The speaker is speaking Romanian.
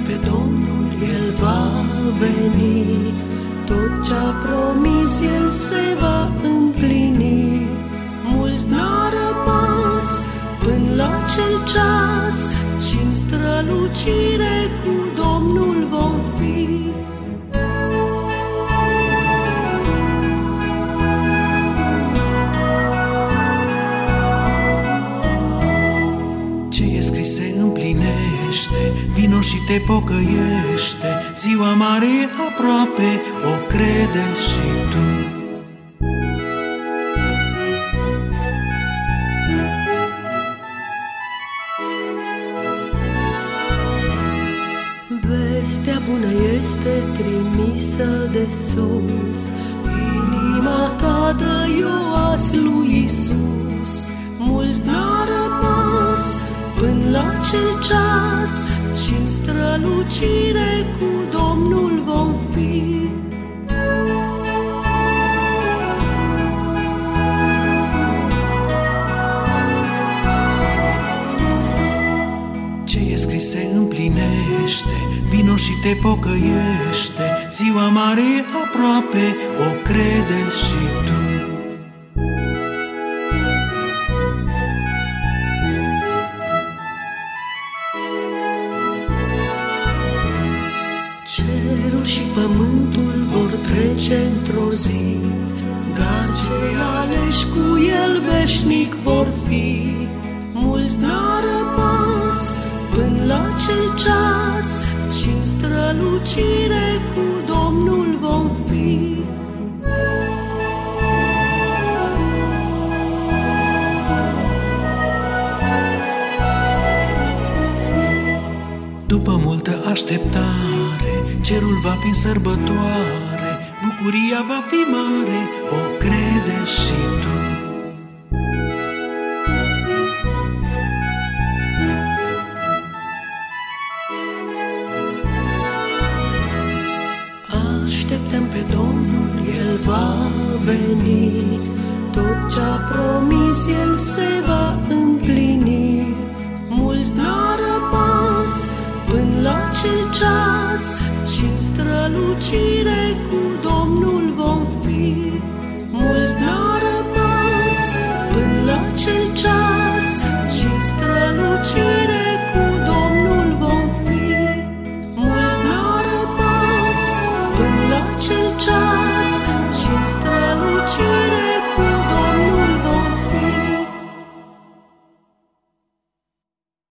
pe Domnul, El va veni, tot ce-a promis El se va împlini. Mult n-a rămas până la cel ceas și în strălucire cu Domnul vom fi. Ce e scris se împlinește, vino și te pocăiește, ziua mare e aproape, o crede și tu. Vestea bună este trimisă de sus, inima ta dă-i-o azi lui Iisus. Mult n-a rămas până la cel ceas și în strălucire cu Domnul vom fi. Ce e scris se împlinește, vino și te pocăiește, ziua mare e aproape, o crede și tu. Cerul și pământul vor trece într-o zi, dar cei aleși cu El veșnic vor fi. Mult n-a rămas până la cel ceas și în strălucire cu Domnul vom fi. După multă așteptare, cerul va fi în sărbătoare, bucuria va fi mare, o crede și tu. Așteptăm pe Domnul, El va veni, tot ce-a promis El se va împlini. Mult n-a rămas până la cel ceas și în strălucire cu